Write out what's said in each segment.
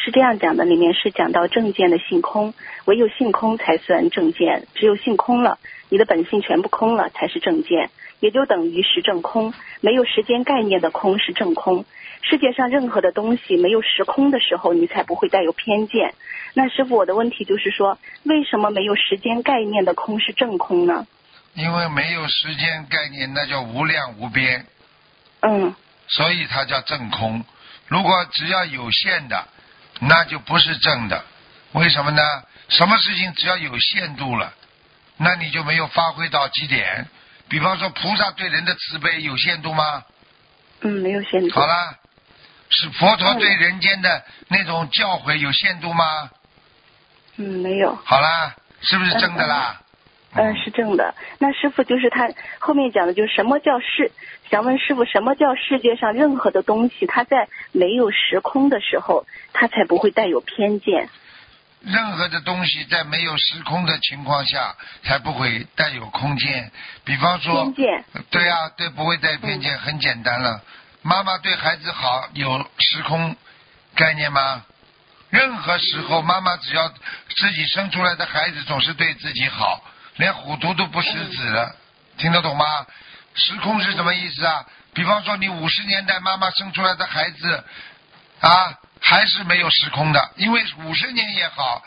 是这样讲的，里面是讲到正见的性空，唯有性空才算正见，只有性空了，你的本性全部空了才是正见，也就等于实正空，没有时间概念的空是正空。世界上任何的东西没有时空的时候，你才不会带有偏见。那师父，我的问题就是说，为什么没有时间概念的空是正空呢？ 因为没有时间概念，那叫无量无边。所以它叫正空。如果只要有限的，那就不是正的。为什么呢？什么事情只要有限度了，那你就没有发挥到极点。比方说菩萨对人的慈悲有限度吗？ 没有限度。 好了，是佛陀对人间的那种教诲有限度吗？ 没有。 好了，是不是正的啦？ 是正的。那师父就是他后面讲的就是什么叫想问师父，什么叫世界上任何的东西它在没有时空的时候它才不会带有偏见？ 任何的东西在没有时空的情况下才不会带有空间。比方说偏见。 对啊，对，不会带偏见，很简单了。妈妈对孩子好有时空概念吗？任何时候妈妈只要自己生出来的孩子总是对自己好，连虎毒都不食子了，听得懂吗？时空是什么意思啊？比方说你50年代妈妈生出来的孩子啊，还是没有时空的，因为50年也好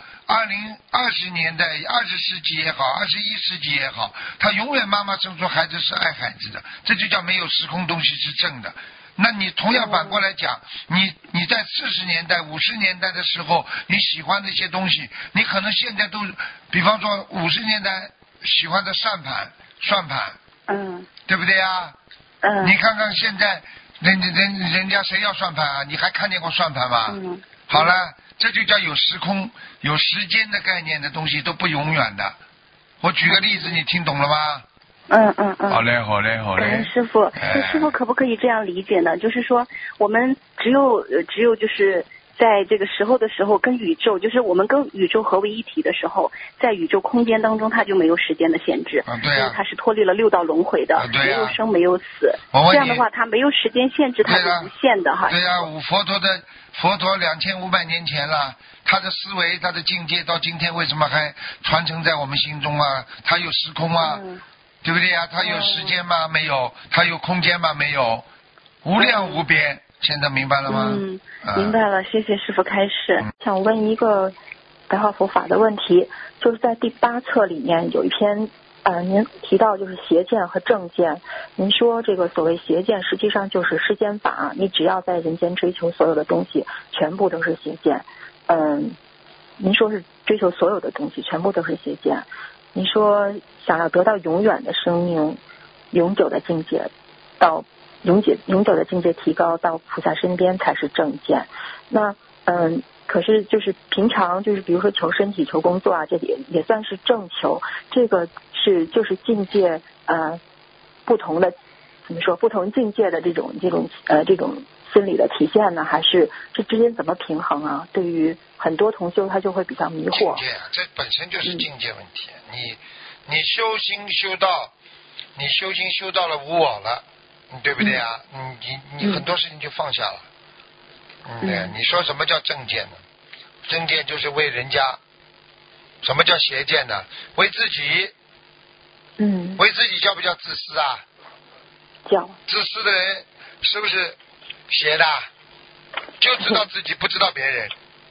，20年代20世纪也好，21世纪也好，他永远妈妈生出孩子是爱孩子的，这就叫没有时空东西是正的。那你同样反过来讲，你在40年代50年代的时候你喜欢的一些东西，你可能现在都，比方说50年代喜欢的算盘，对不对啊？你看看现在人家谁要算盘啊？你还看见过算盘吗？好了，这就叫有时空有时间的概念的东西都不永远的。我举个例子，你听懂了吗？好嘞。 师父，师父可不可以这样理解呢？就是说我们只有就是在这个时候的时候跟宇宙，就是我们跟宇宙合为一体的时候，在宇宙空间当中它就没有时间的限制， 对啊， 因为它是脱离了6道轮回的，没有生没有死，这样的话它没有时间限制，它是无限的哈。 对啊，佛陀2500年前了，他的思维他的境界到今天为什么还传承在我们心中啊？他有时空啊，对不对啊？他有时间吗？没有。他有空间吗？没有。无量无边。现在明白了吗？ 明白了，谢谢师父开示。想问一个白话佛法的问题，就是在第8册里面有一篇您提到就是邪见和正见，您说这个所谓邪见实际上就是世间法，你只要在人间追求所有的东西全部都是邪见。您说是追求所有的东西全部都是邪见，您说想要得到永远的生命，永久的境界，到永久的境界提高到菩萨身边才是正见。那可是就是平常就是比如说求身体求工作啊，这也算是正求，这个就是境界不同的怎么说不同境界的这种心理的体现呢？还是这之间怎么平衡啊？对于很多同修他就会比较迷惑。 境界啊，这本身就是境界问题。你修心修到了无我了，对不对啊？你很多事情就放下了。对，你说什么叫正见呢？正见就是为人家。什么叫邪见呢？为自己。为自己叫不叫自私啊？ 叫。自私的人是不是邪的？就知道自己不知道别人。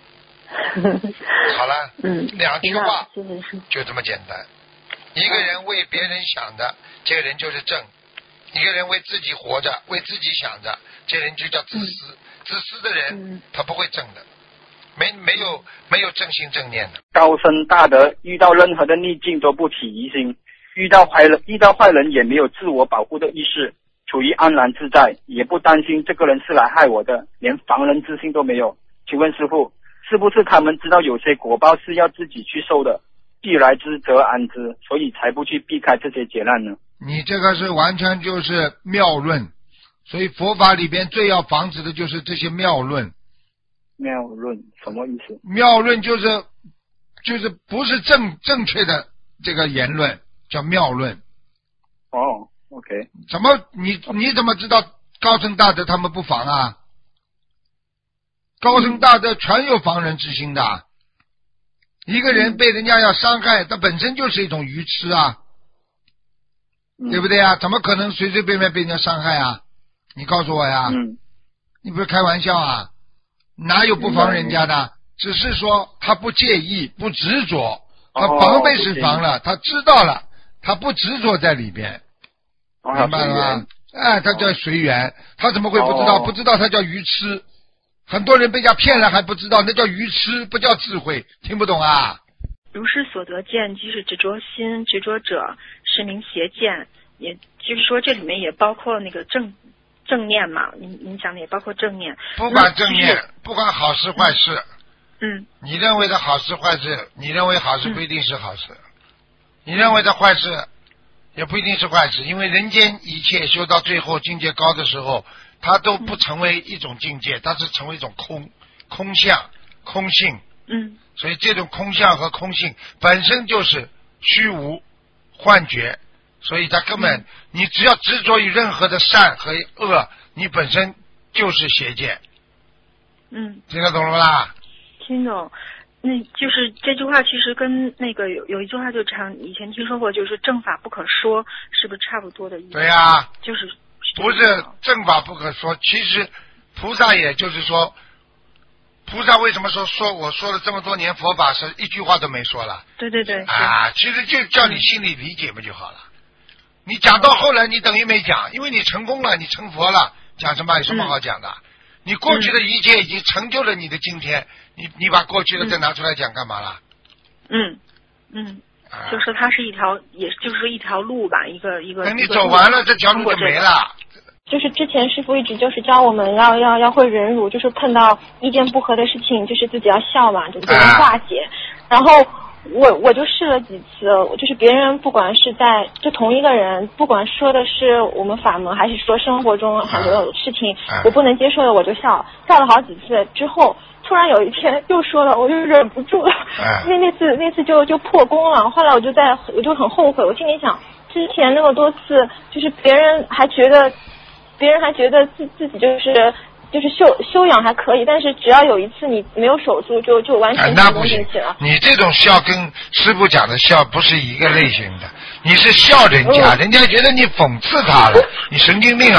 好了，2句话就这么简单。一个人为别人想的，这个人就是正；一个人为自己活着，为自己想着，这人就叫自私。自私的人他不会正的，没有正心正念的。 高深大德遇到任何的逆境都不起疑心，遇到坏人也没有自我保护的意识，处于安然自在，也不担心这个人是来害我的，连防人之心都没有。请问师父，是不是他们知道有些果报是要自己去受的，既来之则安之，所以才不去避开这些劫难呢？ 你这个是完全就是谬论，所以佛法里边最要防止的就是这些谬论。 谬论什么意思？ 谬论就是不是正确的这个言论叫谬论。 OK。 怎么你怎么知道高僧大德他们不防啊？ 高僧大德全有防人之心的。一个人被人家要伤害，他本身就是一种愚痴啊，对不对啊？怎么可能随随便便被人家伤害啊？你告诉我呀。你不是开玩笑啊？哪有不防人家的？只是说他不介意，不执着，他防备是防了，他知道了，他不执着在里边，明白了吗？他叫随缘，他怎么会不知道？不知道他叫愚痴。很多人被人家骗了还不知道，那叫愚痴，不叫智慧，听不懂啊？ 如是所得见，即是执着心，执着者是名邪见，也就是说这里面也包括那个正念嘛，您讲的也包括正念。 不管正念，不管好事坏事。你认为的好事坏事，你认为好事不一定是好事，你认为的坏事也不一定是坏事，因为人间一切修到最后境界高的时候，它都不成为一种境界，它是成为一种空相、空性。所以这种空相和空性本身就是虚无幻觉，所以它根本你只要执着于任何的善和恶，你本身就是邪见。听得懂了啦？ 听懂。那就是这句话其实跟那个有一句话就常以前听说过，就是正法不可说，是不是差不多的意思？ 对呀， 就是不是正法不可说，其实菩萨也就是说，菩萨为什么说我说了这么多年佛法是一句话都没说了？ 对其实就叫你心里理解不就好了。你讲到后来你等于没讲，因为你成功了，你成佛了，讲什么有什么好讲的？你过去的一切已经成就了你的今天，你把过去的再拿出来讲干嘛了？ 就是它是一条，也就是说一条路吧，一个。 等你走完了，这条路就没了。 就是之前师父一直就是教我们要会忍辱，就是碰到意见不合的事情，就是自己要笑嘛，就是能化解。然后我就试了几次，就是别人不管是在就同一个人，不管说的是我们法门，还是说生活中很多事情我不能接受的，我就笑了好几次之后。突然有一天又说了，我就忍不住了。那次就破功了。后来我就很后悔，我心里想，之前那么多次，就是别人还觉得自己就是修养还可以，但是只要有一次你没有守住，就完全那不行。你这种笑跟师父讲的笑不是一个类型的，你是笑人家，人家觉得你讽刺他了，你神经病啊！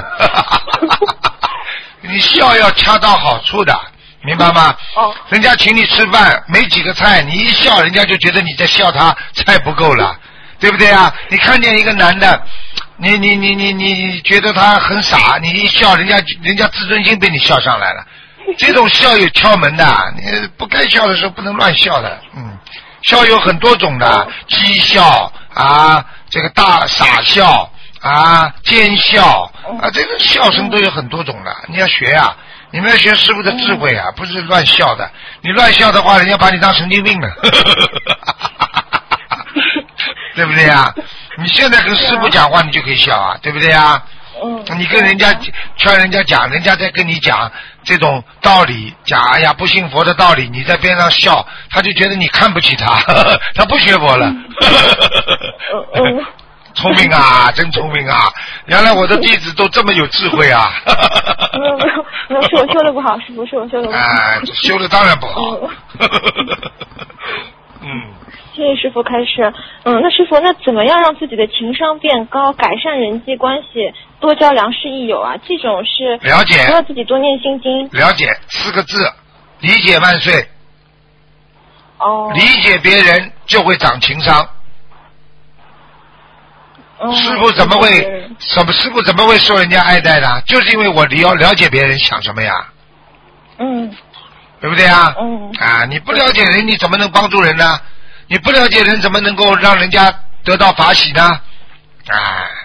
你笑要恰到好处的。明白吗？人家请你吃饭没几个菜，你一笑人家就觉得你在笑他菜不够了，对不对啊？你看见一个男的，你觉得他很傻，你一笑人家自尊心被你笑上来了。这种笑有窍门的，你不该笑的时候不能乱笑的。笑有很多种的，讥笑啊，这个大傻笑啊，奸笑啊，这个笑声都有很多种的，你要学啊。你们要学师父的智慧啊，不是乱笑的。你乱笑的话，人家把你当神经病了，对不对啊？你现在跟师父讲话，你就可以笑啊，对不对啊？你跟人家劝人家讲，人家在跟你讲这种道理，讲哎呀不信佛的道理，你在边上笑，他就觉得你看不起他，他不学佛了。聪明啊，真聪明啊！原来我的弟子都这么有智慧啊！ 没有，是我修的不好，师父，是我修的不好。 修的当然不好。 谢谢师父开示。那师父，那怎么样让自己的情商变高，改善人际关系，多交良师益友啊？这种是了解， 除了自己多念心经。 了解4个字，理解万岁。理解别人就会长情商。师父怎么会受人家爱戴呢？就是因为我了解别人想什么呀。对不对啊？你不了解人，你怎么能帮助人呢？你不了解人，怎么能够让人家得到法喜呢？